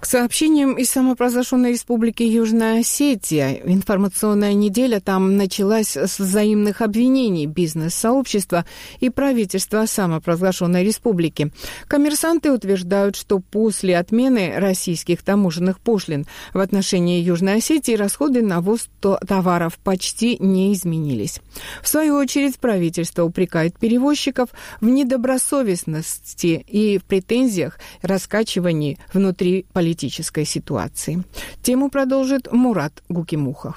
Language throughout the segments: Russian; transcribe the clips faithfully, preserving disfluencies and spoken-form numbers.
сообщениям из самопровозглашенной республики Южная Осетия. Информационная неделя там началась с взаимных обвинений бизнес-сообщества и правительства самопровозглашенной республики. Коммерсанты утверждают, что после отмены российских таможенных пошлин в отношении Южной Осетии расходы на ввоз товаров почти не изменились. В свою очередь, правительство упрекает перевозчиков в недобросовестности и в претензиях раскачивании внутри политики. политической ситуации. Тему продолжит Мурат Гукимухов.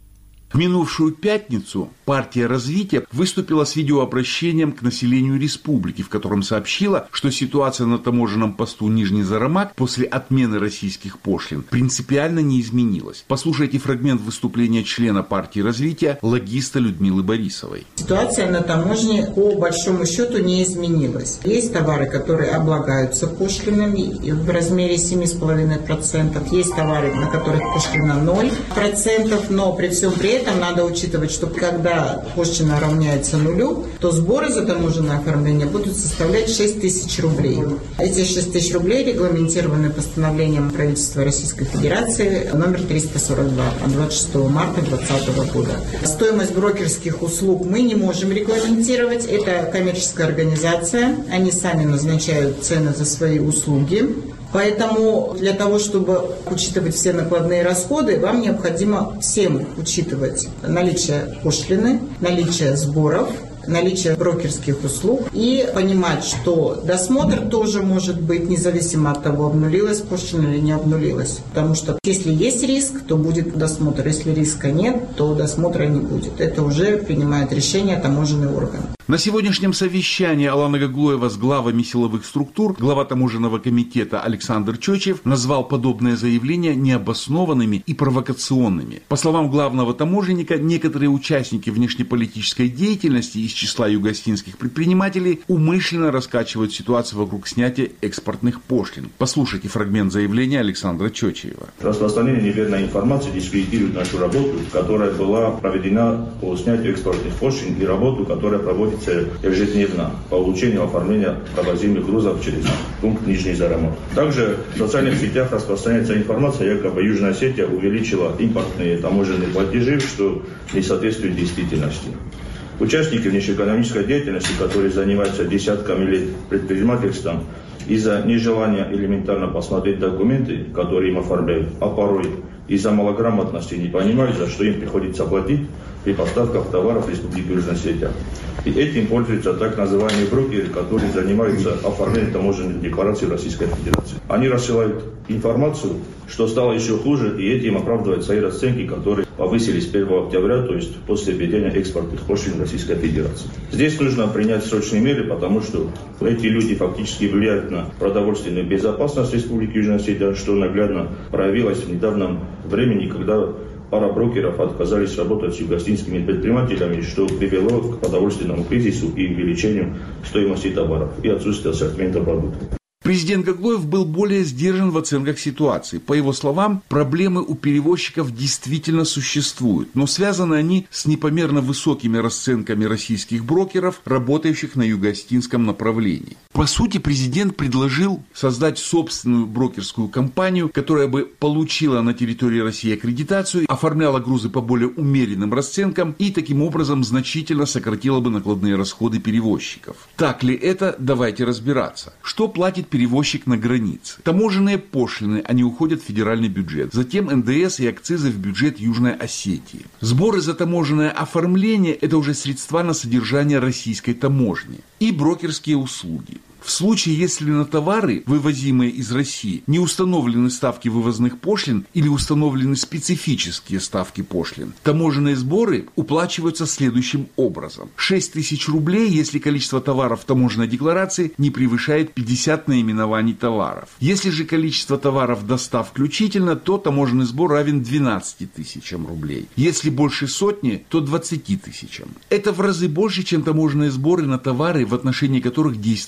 В минувшую пятницу партия развития выступила с видеообращением к населению республики, в котором сообщила, что ситуация на таможенном посту Нижний Зарамак после отмены российских пошлин принципиально не изменилась. Послушайте фрагмент выступления члена партии развития, логиста Людмилы Борисовой. Ситуация на таможне по большому счету не изменилась. Есть товары, которые облагаются пошлинами в размере семь целых пять десятых процента. Есть товары, на которых пошлина ноль процентов, но при всем при этом Там надо учитывать, что когда пошлина равняется нулю, то сборы за таможенное оформление будут составлять шесть тысяч рублей. Эти шесть тысяч рублей регламентированы постановлением правительства Российской Федерации номер триста сорок два от двадцать шестого марта две тысячи двадцатого года. Стоимость брокерских услуг мы не можем регламентировать. Это коммерческая организация. Они сами назначают цены за свои услуги. Поэтому для того, чтобы учитывать все накладные расходы, вам необходимо всем учитывать наличие пошлины, наличие сборов, наличие брокерских услуг и понимать, что досмотр тоже может быть независимо от того, обнулилась пошлина или не обнулилась. Потому что если есть риск, то будет досмотр. Если риска нет, то досмотра не будет. Это уже принимает решение таможенный орган. На сегодняшнем совещании Алана Гаглоева с главами силовых структур глава таможенного комитета Александр Чочев назвал подобные заявления необоснованными и провокационными. По словам главного таможенника, некоторые участники внешнеполитической деятельности из числа югоостинских предпринимателей умышленно раскачивают ситуацию вокруг снятия экспортных пошлин. Послушайте фрагмент заявления Александра Чочева. Распространение неверной информации дискредитирует нашу работу, которая была проведена по снятию экспортных пошлин и работу, которая проводится ежедневно по улучшению оформления провозимых грузов через пункт Нижний Зарамак. Также в социальных сетях распространяется информация, якобы Южная Осетия увеличила импортные таможенные платежи, что не соответствует действительности. Участники внешнеэкономической деятельности, которые занимаются десятками лет предпринимательством, из-за нежелания элементарно посмотреть документы, которые им оформляют, а порой из-за малограмотности не понимают, за что им приходится платить при поставках товаров в Республику Южная Осетия. И этим пользуются так называемые брокеры, которые занимаются оформлением таможенных деклараций Российской Федерации. Они рассылают информацию, что стало еще хуже, и этим оправдывают свои расценки, которые повысились первого октября, то есть после введения экспортных пошлин Российской Федерации. Здесь нужно принять срочные меры, потому что эти люди фактически влияют на продовольственную безопасность Республики Южная Осетия, что наглядно проявилось в недавнем времени, когда пара брокеров отказались работать с югоостинскими предпринимателями, что привело к продовольственному кризису и увеличению стоимости товаров и отсутствию ассортимента продуктов. Президент Гаглоев был более сдержан в оценках ситуации. По его словам, проблемы у перевозчиков действительно существуют, но связаны они с непомерно высокими расценками российских брокеров, работающих на югоостинском направлении. По сути, президент предложил создать собственную брокерскую компанию, которая бы получила на территории России аккредитацию, оформляла грузы по более умеренным расценкам и таким образом значительно сократила бы накладные расходы перевозчиков. Так ли это? Давайте разбираться. Что платит перевозчик на границе? Таможенные пошлины, они уходят в федеральный бюджет. Затем эн дэ эс и акцизы в бюджет Южной Осетии. Сборы за таможенное оформление – это уже средства на содержание российской таможни. И брокерские услуги. В случае, если на товары, вывозимые из России, не установлены ставки вывозных пошлин или установлены специфические ставки пошлин, таможенные сборы уплачиваются следующим образом. шесть тысяч рублей, если количество товаров в таможенной декларации не превышает пятьдесят наименований товаров. Если же количество товаров до ста включительно, то таможенный сбор равен двенадцати тысячам рублей. Если больше сотни, то двадцати тысячам. Это в разы больше, чем таможенные сборы на товары, в отношении которых действует пошлина.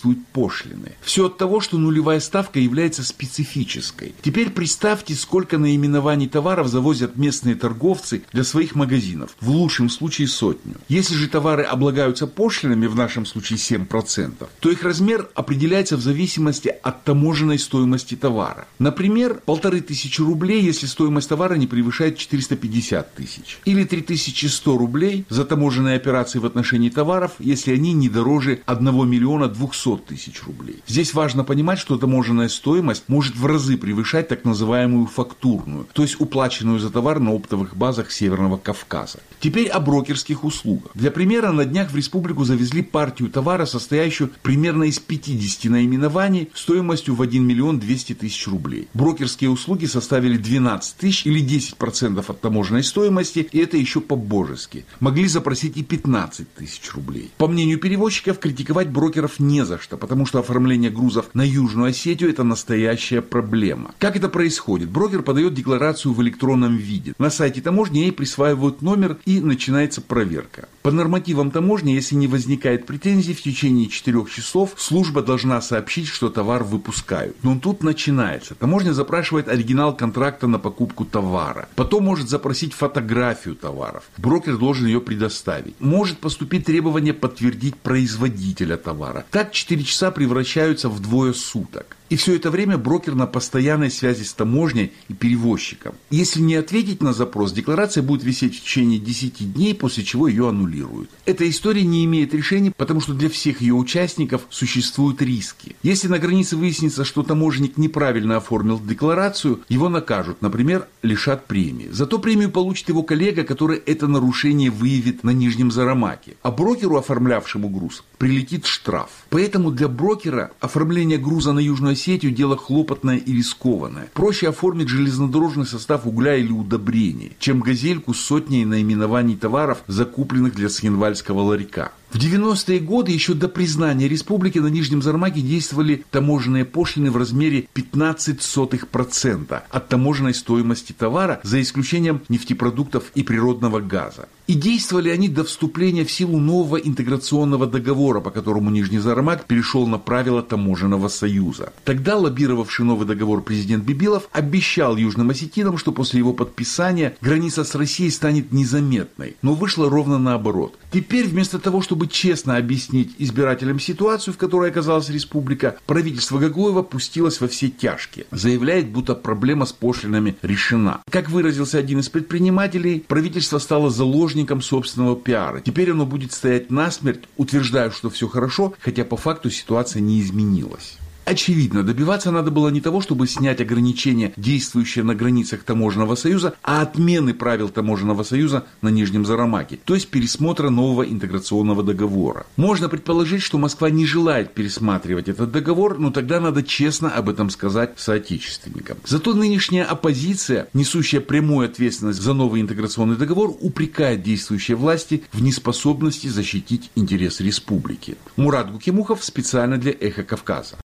пошлины. Все от того, что нулевая ставка является специфической. Теперь представьте, сколько наименований товаров завозят местные торговцы для своих магазинов. В лучшем случае сотню. Если же товары облагаются пошлинами, в нашем случае семь процентов, то их размер определяется в зависимости от таможенной стоимости товара. Например, полторы тысячи рублей, если стоимость товара не превышает четыреста пятьдесят тысяч. Или три тысячи сто рублей за таможенные операции в отношении товаров, если они не дороже одного миллиона двухсот тысяч рублей. Здесь важно понимать, что таможенная стоимость может в разы превышать так называемую фактурную, то есть уплаченную за товар на оптовых базах Северного Кавказа. Теперь о брокерских услугах. Для примера, на днях в республику завезли партию товара, состоящую примерно из пятидесяти наименований стоимостью в один миллион двести тысяч рублей. Брокерские услуги составили двенадцать тысяч или десять процентов от таможенной стоимости, и это еще по-божески. Могли запросить и пятнадцать тысяч рублей. По мнению перевозчиков, критиковать брокеров не за что, потому что оформление грузов на Южную Осетию – это настоящая проблема. Как это происходит? Брокер подает декларацию в электронном виде. На сайте таможни ей присваивают номер и начинается проверка. По нормативам таможни, если не возникает претензий, в течение четырех часов служба должна сообщить, что товар выпускают. Но тут начинается. Таможня запрашивает оригинал контракта на покупку товара. Потом может запросить фотографию товаров. Брокер должен ее предоставить. Может поступить требование подтвердить производителя товара. Так четыре часа превращаются в двое суток. И все это время брокер на постоянной связи с таможней и перевозчиком. Если не ответить на запрос, декларация будет висеть в течение десяти дней, после чего ее аннулируют. Эта история не имеет решения, потому что для всех ее участников существуют риски. Если на границе выяснится, что таможенник неправильно оформил декларацию, его накажут, например, лишат премии. Зато премию получит его коллега, который это нарушение выявит на Нижнем Зарамаке. А брокеру, оформлявшему груз, прилетит штраф. Поэтому для брокера оформление груза на Южную Осетию дело хлопотное и рискованное. Проще оформить железнодорожный состав угля или удобрений, чем газельку с сотней наименований товаров, закупленных для схенвальского ларька. В девяностые годы, еще до признания республики, на Нижнем Зарамаке действовали таможенные пошлины в размере пятнадцать сотых процента от таможенной стоимости товара, за исключением нефтепродуктов и природного газа. И действовали они до вступления в силу нового интеграционного договора, по которому Нижний Зарамак перешел на правила таможенного союза. Тогда лоббировавший новый договор президент Бибилов обещал южным осетинам, что после его подписания граница с Россией станет незаметной. Но вышло ровно наоборот. Теперь вместо того, чтобы честно объяснить избирателям ситуацию, в которой оказалась республика, правительство Гагуева пустилось во все тяжкие. Заявляет, будто проблема с пошлинами решена. Как выразился один из предпринимателей, правительство стало заложником собственного пиара. Теперь оно будет стоять насмерть, утверждая, что все хорошо, хотя по факту ситуация не изменилась. Очевидно, добиваться надо было не того, чтобы снять ограничения, действующие на границах Таможенного союза, а отмены правил Таможенного союза на Нижнем Зарамаке, то есть пересмотра нового интеграционного договора. Можно предположить, что Москва не желает пересматривать этот договор, но тогда надо честно об этом сказать соотечественникам. Зато нынешняя оппозиция, несущая прямую ответственность за новый интеграционный договор, упрекает действующие власти в неспособности защитить интересы республики. Мурат Гукимухов специально для «Эхо Кавказа».